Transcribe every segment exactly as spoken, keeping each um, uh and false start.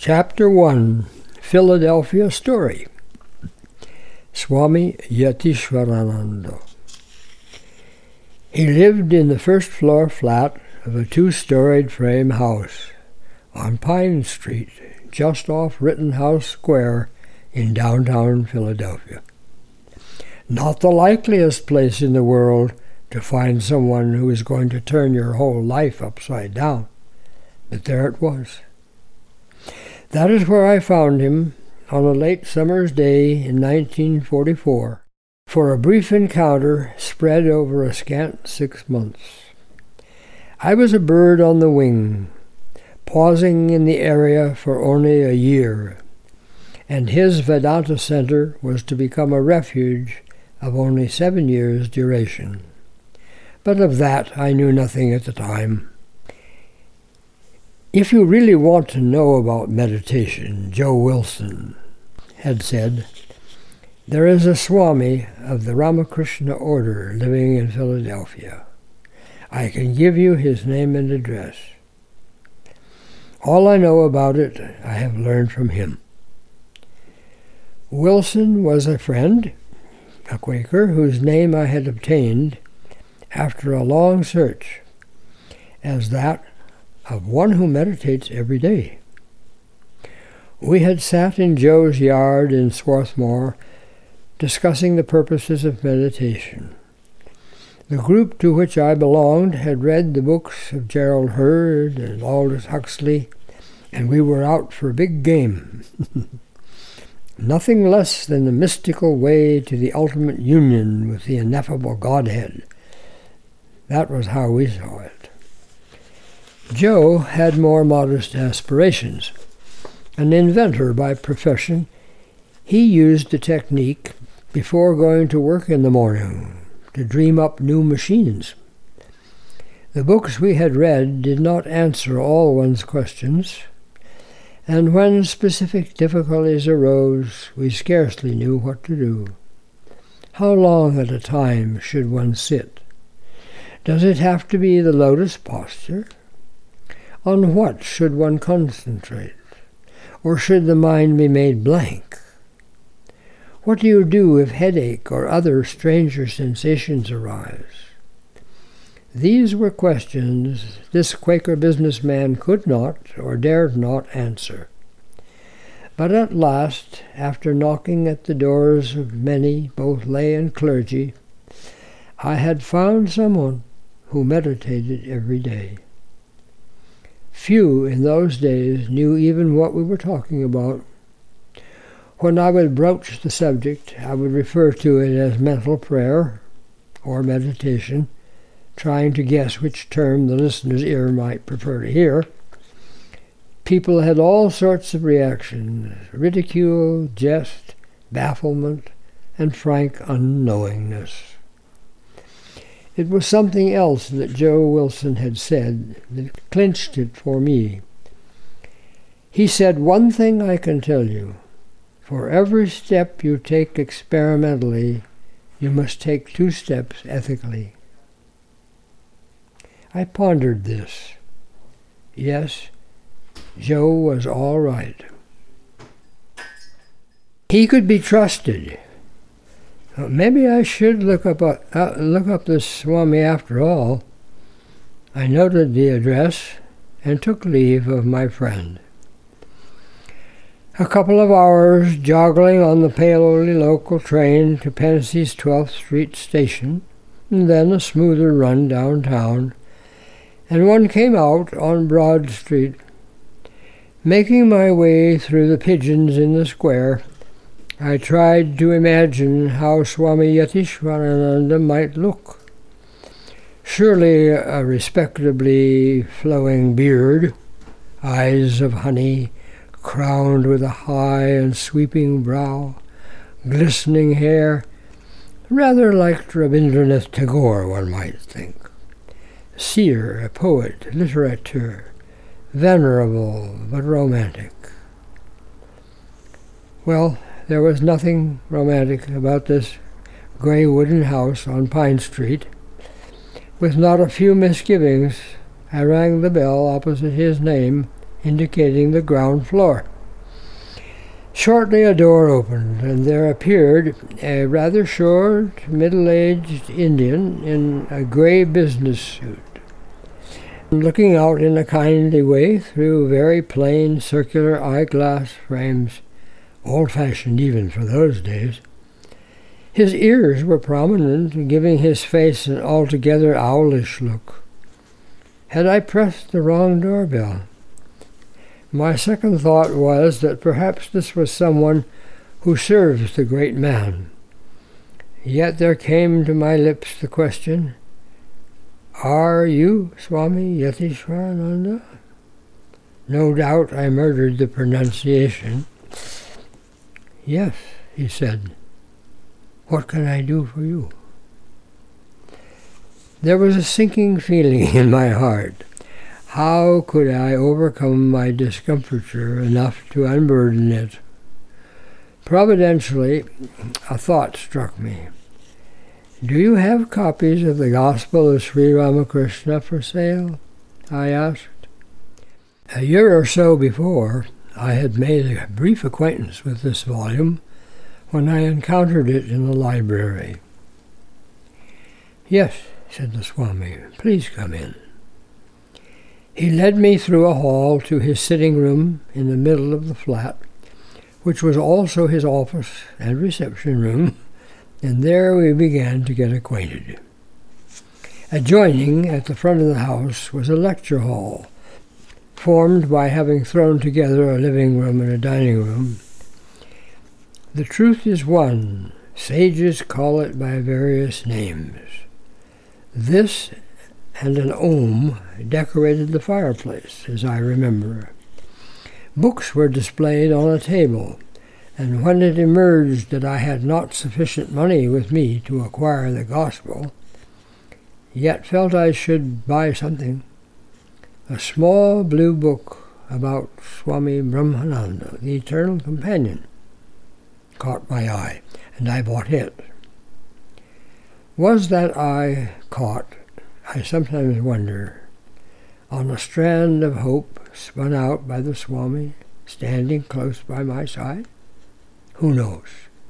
Chapter one, Philadelphia Story. Swami Yatishvarananda. He lived in the first floor flat of a two-storied frame house on Pine Street, just off Rittenhouse Square in downtown Philadelphia. Not the likeliest place in the world to find someone who is going to turn your whole life upside down, but there it was. That is where I found him on a late summer's day in nineteen forty-four, for a brief encounter spread over a scant six months. I was a bird on the wing, pausing in the area for only a year, and his Vedanta Center was to become a refuge of only seven years' duration. But of that I knew nothing at the time. If you really want to know about meditation, Joe Wilson had said, there is a Swami of the Ramakrishna order living in Philadelphia. I can give you his name and address. All I know about it, I have learned from him. Wilson was a friend, a Quaker, whose name I had obtained after a long search as that of one who meditates every day. We had sat in Joe's yard in Swarthmore discussing the purposes of meditation. The group to which I belonged had read the books of Gerald Heard and Aldous Huxley, and we were out for big game. Nothing less than the mystical way to the ultimate union with the ineffable Godhead. That was how we saw it. Joe had more modest aspirations. An inventor by profession, he used the technique before going to work in the morning to dream up new machines. The books we had read did not answer all one's questions, and when specific difficulties arose, we scarcely knew what to do. How long at a time should one sit? Does it have to be the lotus posture? On what should one concentrate? Or should the mind be made blank? What do you do if headache or other stranger sensations arise? These were questions this Quaker businessman could not or dared not answer. But at last, after knocking at the doors of many, both lay and clergy, I had found someone who meditated every day. Few in those days knew even what we were talking about. When I would broach the subject, I would refer to it as mental prayer or meditation, trying to guess which term the listener's ear might prefer to hear. People had all sorts of reactions: ridicule, jest, bafflement, and frank unknowingness. It was something else that Joe Wilson had said that clinched it for me. He said, one thing I can tell you. For every step you take experimentally, you must take two steps ethically. I pondered this. Yes, Joe was all right. He could be trusted. Maybe I should look up a, uh, look up this Swami after all. I noted the address and took leave of my friend. A couple of hours joggling on the Paoli local train to Pensie's twelfth Street station, and then a smoother run downtown, and one came out on Broad Street. Making my way through the pigeons in the square, I tried to imagine how Swami Yatishvarananda might look. Surely a respectably flowing beard, eyes of honey, crowned with a high and sweeping brow, glistening hair, rather like Rabindranath Tagore, one might think. Seer, a poet, litterateur, venerable but romantic. Well, there was nothing romantic about this gray wooden house on Pine Street. With not a few misgivings, I rang the bell opposite his name, indicating the ground floor. Shortly a door opened, and there appeared a rather short, middle-aged Indian in a gray business suit, looking out in a kindly way through very plain circular eyeglass frames, old-fashioned even for those days. His ears were prominent, giving his face an altogether owlish look. Had I pressed the wrong doorbell? My second thought was that perhaps this was someone who serves the great man. Yet there came to my lips the question, "Are you Swami Yatishwarananda?" No doubt I murdered the pronunciation. "Yes," he said. "What can I do for you?" There was a sinking feeling in my heart. How could I overcome my discomfiture enough to unburden it? Providentially, a thought struck me. "Do you have copies of the Gospel of Sri Ramakrishna for sale?" I asked. A year or so before, I had made a brief acquaintance with this volume when I encountered it in the library. "Yes," said the Swami, "please come in." He led me through a hall to his sitting room in the middle of the flat, which was also his office and reception room, and there we began to get acquainted. Adjoining, at the front of the house, was a lecture hall, formed by having thrown together a living room and a dining room. The truth is one, sages call it by various names. This and an Om decorated the fireplace, as I remember. Books were displayed on a table, and when it emerged that I had not sufficient money with me to acquire the gospel, yet felt I should buy something, a small blue book about Swami Brahmananda, the Eternal Companion, caught my eye, and I bought it. Was that eye caught, I sometimes wonder, on a strand of hope spun out by the Swami standing close by my side? Who knows?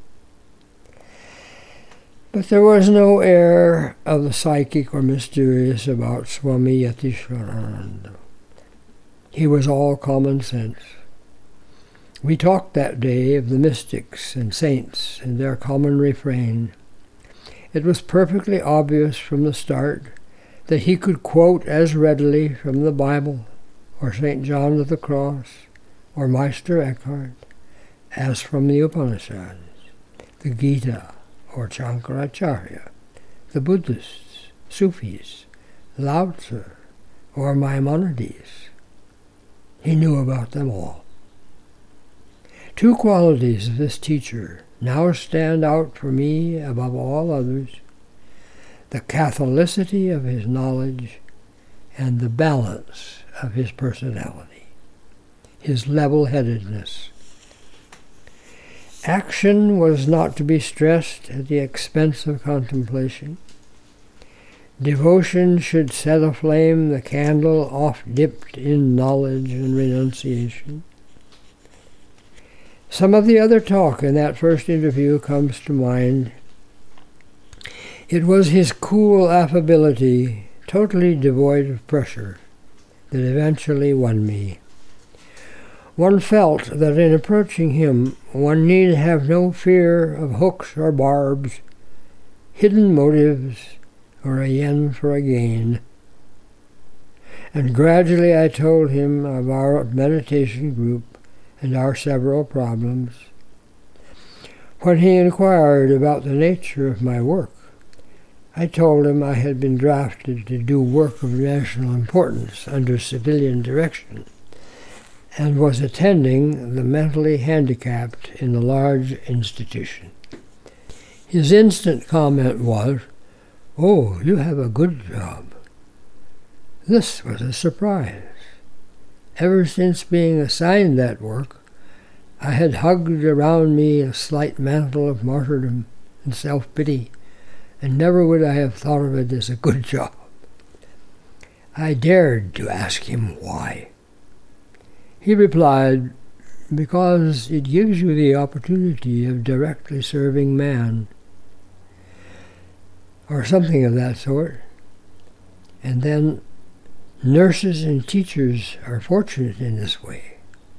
But there was no air of the psychic or mysterious about Swami Yatishwarananda. He was all common sense. We talked that day of the mystics and saints and their common refrain. It was perfectly obvious from the start that he could quote as readily from the Bible, or Saint John of the Cross, or Meister Eckhart, as from the Upanishads, the Gita, or Shankaracharya, the Buddhists, Sufis, Lao Tzu, or Maimonides. He knew about them all. Two qualities of this teacher now stand out for me above all others: the catholicity of his knowledge and the balance of his personality, his level-headedness. Action was not to be stressed at the expense of contemplation. Devotion should set aflame the candle oft-dipped in knowledge and renunciation. Some of the other talk in that first interview comes to mind. It was his cool affability, totally devoid of pressure, that eventually won me. One felt that in approaching him, one need have no fear of hooks or barbs, hidden motives, or a yen for a gain. And gradually I told him of our meditation group and our several problems. When he inquired about the nature of my work, I told him I had been drafted to do work of national importance under civilian direction, and was attending the mentally handicapped in a large institution. His instant comment was, "Oh, you have a good job." This was a surprise. Ever since being assigned that work, I had hugged around me a slight mantle of martyrdom and self-pity, and never would I have thought of it as a good job. I dared to ask him why. He replied, because it gives you the opportunity of directly serving man, or something of that sort. And then nurses and teachers are fortunate in this way.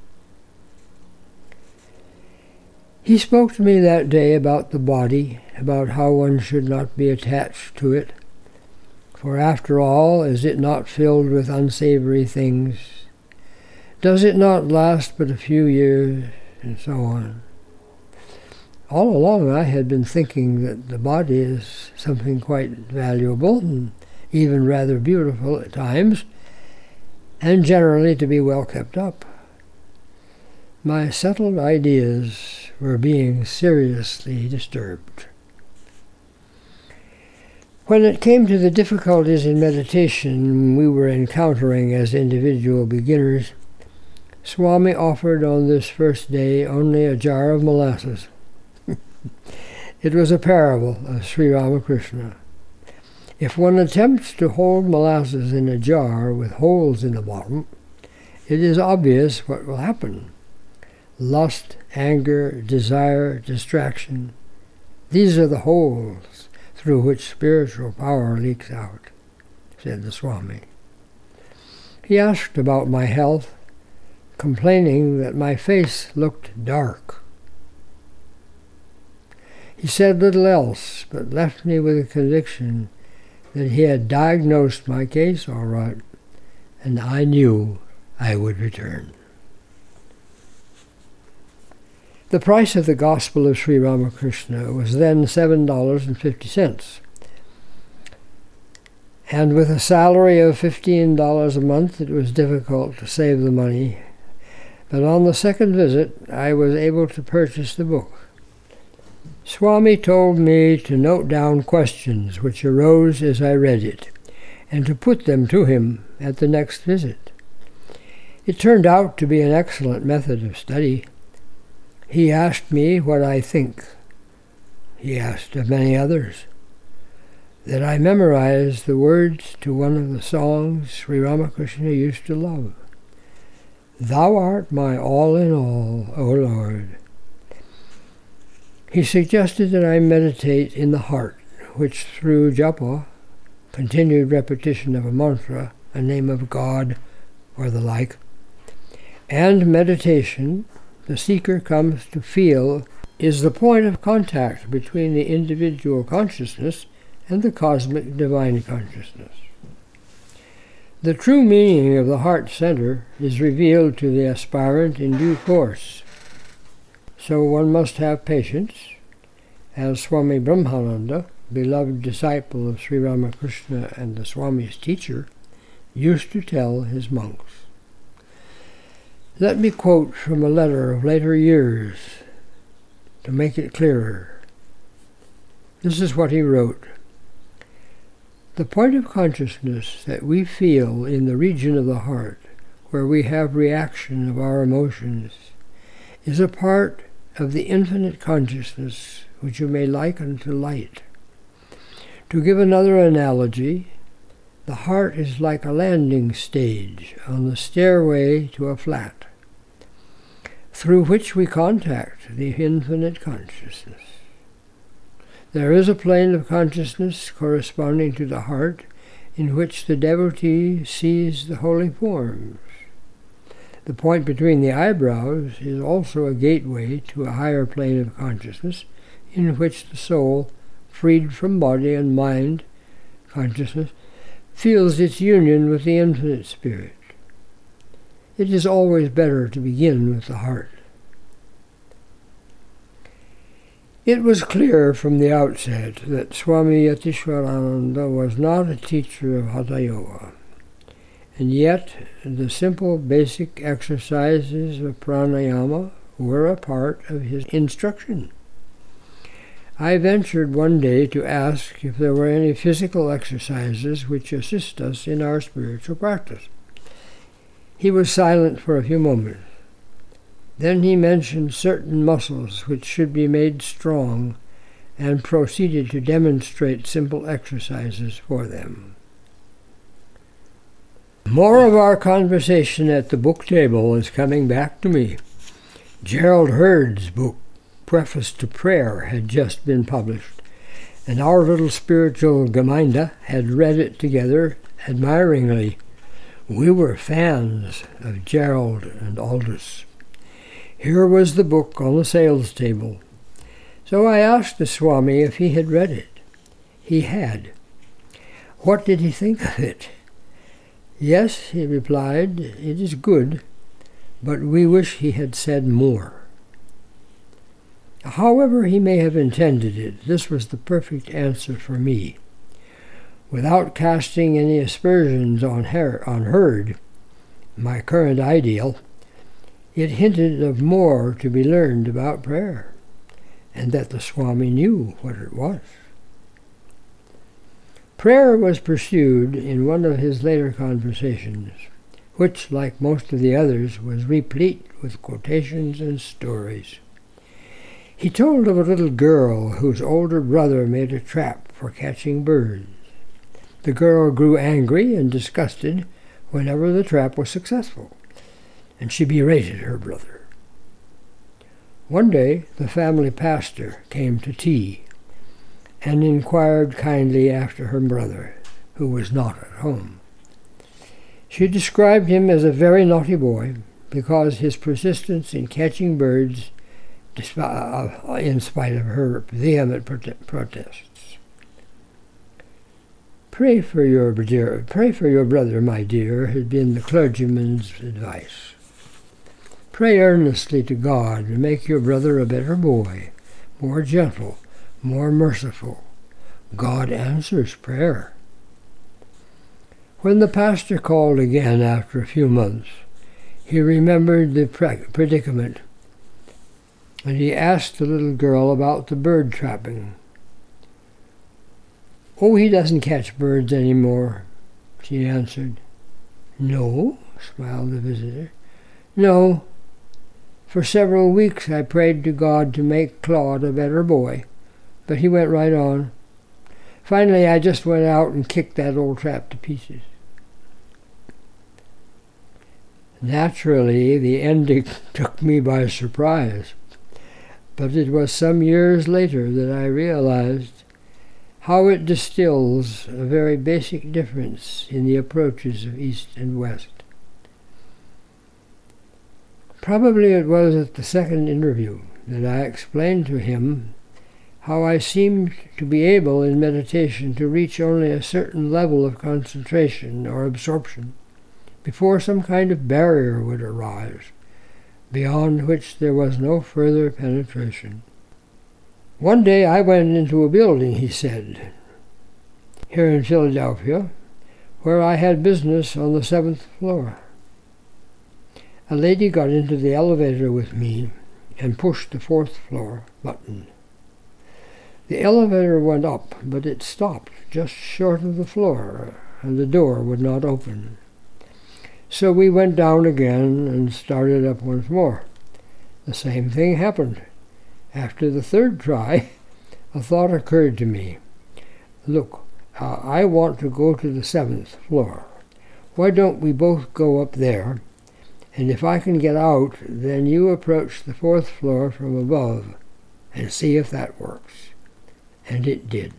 He spoke to me that day about the body, about how one should not be attached to it, for after all, is it not filled with unsavory things? Does it not last but a few years? And so on. All along I had been thinking that the body is something quite valuable and even rather beautiful at times, and generally to be well kept up. My settled ideas were being seriously disturbed. When it came to the difficulties in meditation we were encountering as individual beginners, Swami offered on this first day only a jar of molasses. It was a parable of Sri Ramakrishna. If one attempts to hold molasses in a jar with holes in the bottom, it is obvious what will happen. Lust, anger, desire, distraction, these are the holes through which spiritual power leaks out, said the Swami. He asked about my health, complaining that my face looked dark. He said little else, but left me with a conviction that he had diagnosed my case all right, and I knew I would return. The price of the Gospel of Sri Ramakrishna was then seven dollars and fifty cents. And with a salary of fifteen dollars a month, it was difficult to save the money. But on the second visit, I was able to purchase the book. Swami told me to note down questions which arose as I read it, and to put them to him at the next visit. It turned out to be an excellent method of study. He asked me what I think. He asked of many others. That I memorized the words to one of the songs Sri Ramakrishna used to love. Thou art my all in all, O Lord. He suggested that I meditate in the heart, which through japa, continued repetition of a mantra, a name of God, or the like, and meditation, the seeker comes to feel, is the point of contact between the individual consciousness and the cosmic divine consciousness. The true meaning of the heart center is revealed to the aspirant in due course. So one must have patience, as Swami Brahmananda, beloved disciple of Sri Ramakrishna and the Swami's teacher, used to tell his monks. Let me quote from a letter of later years to make it clearer. This is what he wrote. The point of consciousness that we feel in the region of the heart, where we have reaction of our emotions, is a part of the infinite consciousness which you may liken to light. To give another analogy, the heart is like a landing stage on the stairway to a flat, through which we contact the infinite consciousness. There is a plane of consciousness corresponding to the heart in which the devotee sees the holy forms. The point between the eyebrows is also a gateway to a higher plane of consciousness in which the soul, freed from body and mind consciousness, feels its union with the infinite spirit. It is always better to begin with the heart. It was clear from the outset that Swami Yatishwarananda was not a teacher of Hatha Yoga, and yet the simple basic exercises of pranayama were a part of his instruction. I ventured one day to ask if there were any physical exercises which assist us in our spiritual practice. He was silent for a few moments. Then he mentioned certain muscles which should be made strong and proceeded to demonstrate simple exercises for them. More of our conversation at the book table is coming back to me. Gerald Hurd's book, Preface to Prayer, had just been published, and our little spiritual Gemeinde had read it together admiringly. We were fans of Gerald and Aldous. Here was the book on the sales table. So I asked the Swami if he had read it. He had. What did he think of it? Yes, he replied, it is good, but we wish he had said more. However he may have intended it, this was the perfect answer for me. Without casting any aspersions on, her, on Hurd, my current ideal, it hinted of more to be learned about prayer, and that the Swami knew what it was. Prayer was pursued in one of his later conversations, which, like most of the others, was replete with quotations and stories. He told of a little girl whose older brother made a trap for catching birds. The girl grew angry and disgusted whenever the trap was successful, and she berated her brother. One day the family pastor came to tea and inquired kindly after her brother, who was not at home. She described him as a very naughty boy because his persistence in catching birds, in spite of her vehement protests. Pray for your dear, pray for your brother, my dear, had been the clergyman's advice. Pray earnestly to God to make your brother a better boy, more gentle, more merciful. God answers prayer. When the pastor called again after a few months, he remembered the predicament, and he asked the little girl about the bird trapping. Oh, he doesn't catch birds any more, she answered. No, smiled the visitor. No. For several weeks I prayed to God to make Claude a better boy, but he went right on. Finally, I just went out and kicked that old trap to pieces. Naturally, the ending took me by surprise, but it was some years later that I realized how it distills a very basic difference in the approaches of East and West. Probably it was at the second interview that I explained to him how I seemed to be able in meditation to reach only a certain level of concentration or absorption before some kind of barrier would arise, beyond which there was no further penetration. One day I went into a building, he said, here in Philadelphia, where I had business on the seventh floor. A lady got into the elevator with me and pushed the fourth floor button. The elevator went up, but it stopped just short of the floor, and the door would not open. So we went down again and started up once more. The same thing happened. After the third try, a thought occurred to me. Look, uh, I want to go to the seventh floor. Why don't we both go up there, and if I can get out, then you approach the fourth floor from above and see if that works. And it did.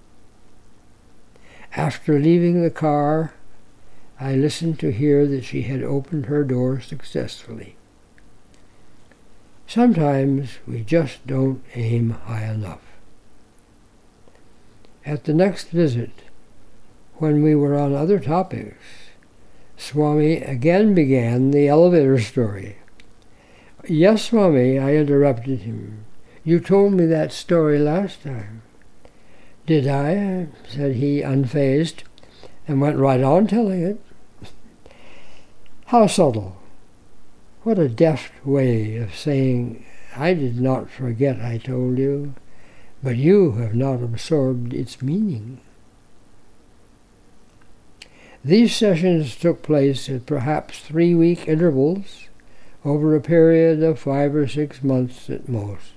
After leaving the car, I listened to hear that she had opened her door successfully. Sometimes we just don't aim high enough. At the next visit, when we were on other topics, Swami again began the elevator story. Yes, Swami, I interrupted him. You told me that story last time. Did I? Said he, unfazed, and went right on telling it. How subtle. What a deft way of saying, I did not forget I told you, but you have not absorbed its meaning. These sessions took place at perhaps three-week intervals over a period of five or six months at most.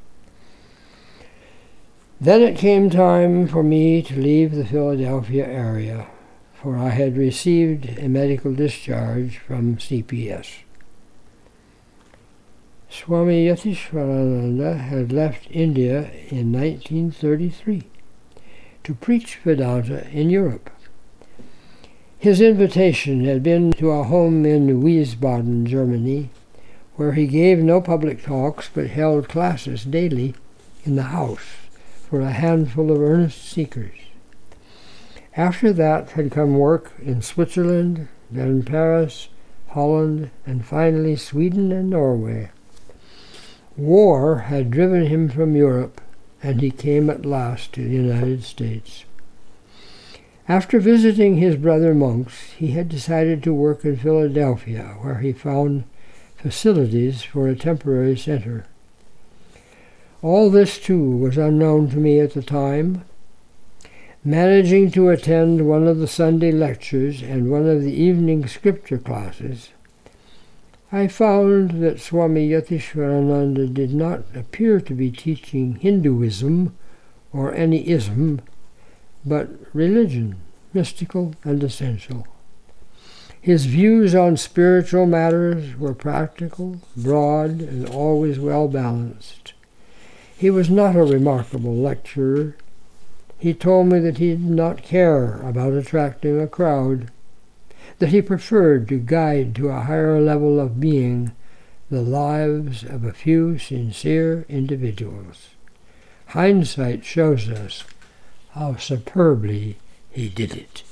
Then it came time for me to leave the Philadelphia area, for I had received a medical discharge from C P S. Swami Yatishvarananda had left India in nineteen thirty-three to preach Vedanta in Europe. His invitation had been to a home in Wiesbaden, Germany, where he gave no public talks but held classes daily in the house for a handful of earnest seekers. After that had come work in Switzerland, then Paris, Holland, and finally Sweden and Norway. War had driven him from Europe, and he came at last to the United States. After visiting his brother monks, he had decided to work in Philadelphia, where he found facilities for a temporary center. All this, too, was unknown to me at the time. Managing to attend one of the Sunday lectures and one of the evening scripture classes, I found that Swami Yatishvarananda did not appear to be teaching Hinduism or any ism, but religion, mystical and essential. His views on spiritual matters were practical, broad, and always well balanced. He was not a remarkable lecturer. He told me that he did not care about attracting a crowd, that he preferred to guide to a higher level of being the lives of a few sincere individuals. Hindsight shows us how superbly he did it.